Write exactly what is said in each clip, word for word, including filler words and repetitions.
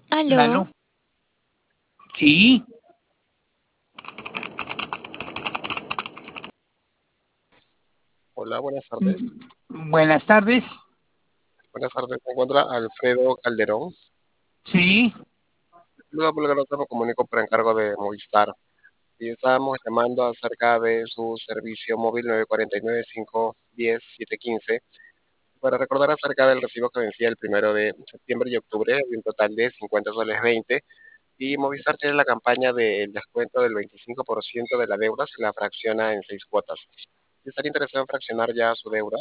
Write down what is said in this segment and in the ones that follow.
Aló, Lalo, sí, Hola, buenas tardes. mm, buenas tardes, Buenas tardes, se encuentra Alfredo Calderón. sí, Saluda por el me comunico por encargo de Movistar. Y estábamos llamando acerca de su servicio móvil nueve cuatro nueve, cinco uno cero, siete uno cinco para recordar acerca del recibo que vencía el primero de septiembre y octubre de un total de cincuenta soles veinte. Y Movistar tiene la campaña del descuento del veinticinco por ciento de la deuda si la fracciona en seis cuotas. ¿Estaría interesado en fraccionar ya su deuda?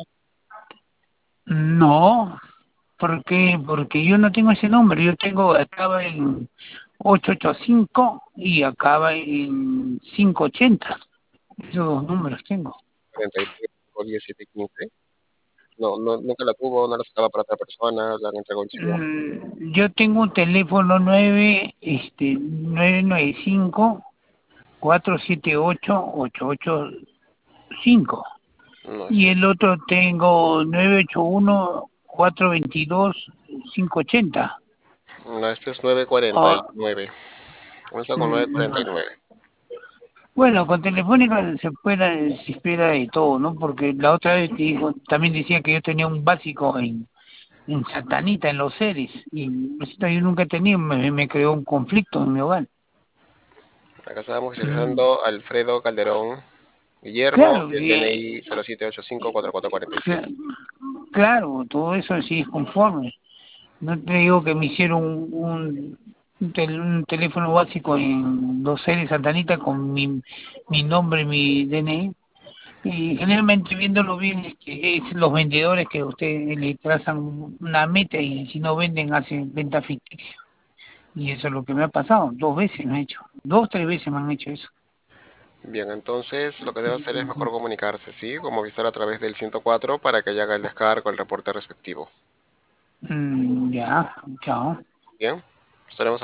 no, porque porque yo no tengo ese número, yo tengo, acaba en ocho ocho cinco y acaba en quinientos ochenta, esos dos números tengo. cuarenta y nueve, cinco uno cero, siete uno cinco. No, no, nunca la tuvo, no la sacaba para otra persona, la han entregado en sí. Mm, Yo tengo un teléfono nueve, este, nueve nueve cinco cuatro siete ocho ocho ocho cinco No, y este, el otro tengo nueve ocho uno cuatro veintidós cinco ochenta. no, este es nueve cuarenta y Ah, nueve. Comienza con nueve cuarenta y mm, nueve. bueno, con Telefónica se espera, se espera de todo, ¿no? Porque la otra vez te dijo, también decía que yo tenía un básico en, en Santanita, en los seres, y resulta que yo nunca he tenido, me, me creó un conflicto en mi hogar. Acá estábamos Mm, visualizando Alfredo Calderón Guillermo Claro, y el que- D N I cero siete ocho cinco cuatro cuatro cuatro siete. cla- claro, todo eso sí es conforme. No te digo que me hicieron un, un, un tel- un teléfono básico en los seres Santanita con mi, mi nombre, mi D N I. Y generalmente viéndolo bien es que es los vendedores que ustedes le trazan una meta y si no venden hacen venta ficticia. Y eso es lo que me ha pasado. Dos veces me han hecho. Dos, tres veces me han hecho eso. Bien, entonces lo que debe hacer es mejor comunicarse, ¿sí? Como avisar a través del ciento cuatro para que ya haga el descargo, el reporte respectivo. Mm, ya, chao. Bien, estaremos